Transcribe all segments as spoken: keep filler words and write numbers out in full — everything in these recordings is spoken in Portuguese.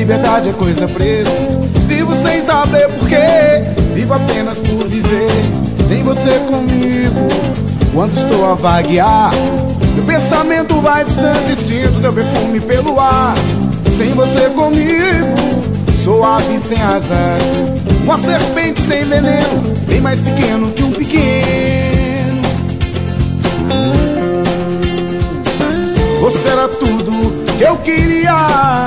liberdade é coisa presa. Vivo sem saber porquê, vivo apenas por viver. Sem você comigo, quando estou a vaguear, meu pensamento vai distante, sinto teu perfume pelo ar. Sem você comigo, sou ave sem asas, uma serpente sem veneno, bem mais pequeno que um pequeno. Você era tudo que eu queria,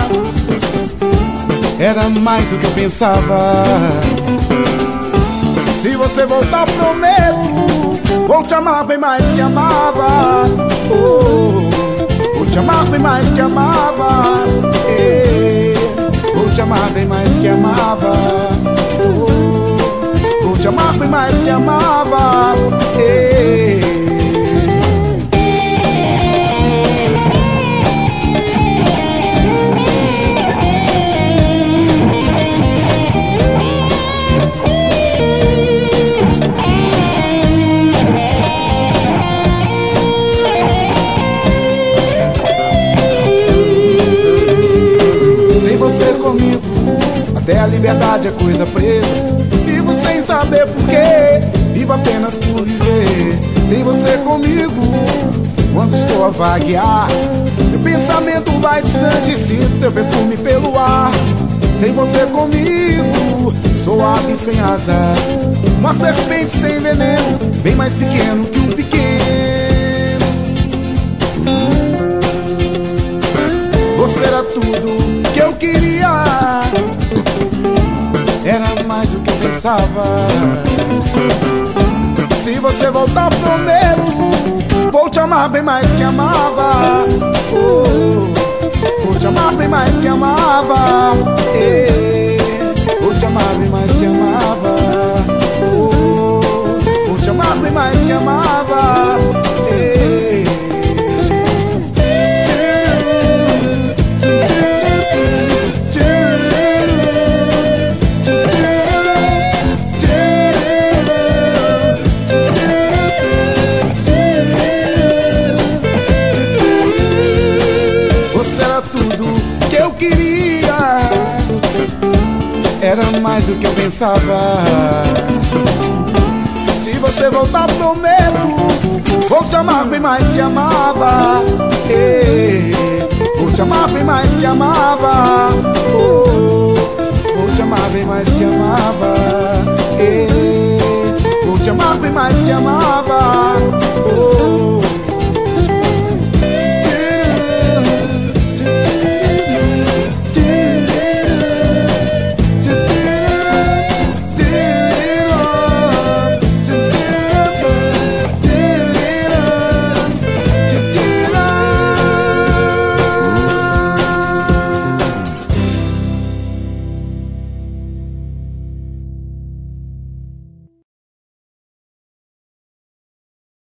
era mais do que eu pensava. Se você voltar, prometo, vou te amar bem mais que amava. Oh, vou te amar bem mais que amava. Eh, vou te amar bem mais que amava. Oh, vou te amar bem mais que amava. Eh. Comigo, até a liberdade é coisa presa. Vivo sem saber porquê, vivo apenas por viver. Sem você comigo, quando estou a vaguear, meu pensamento vai distante, sinto teu perfume pelo ar. Sem você comigo, sou ave sem asas, uma serpente sem veneno, bem mais pequeno que um pequeno. Você era tudo que eu queria, era mais do que eu pensava. Se você voltar, prometo, vou te amar bem mais que amava. Oh, vou te amar bem mais que amava. Eh, vou te amar bem mais que amava. Oh, vou te amar bem mais que amava. Eh. Era mais do que eu pensava. Se você voltar, prometo, vou te amar bem mais que amava. Eh, vou te amar bem mais que amava. Oh, vou te amar bem mais que amava. Eh, vou te amar bem mais que amava.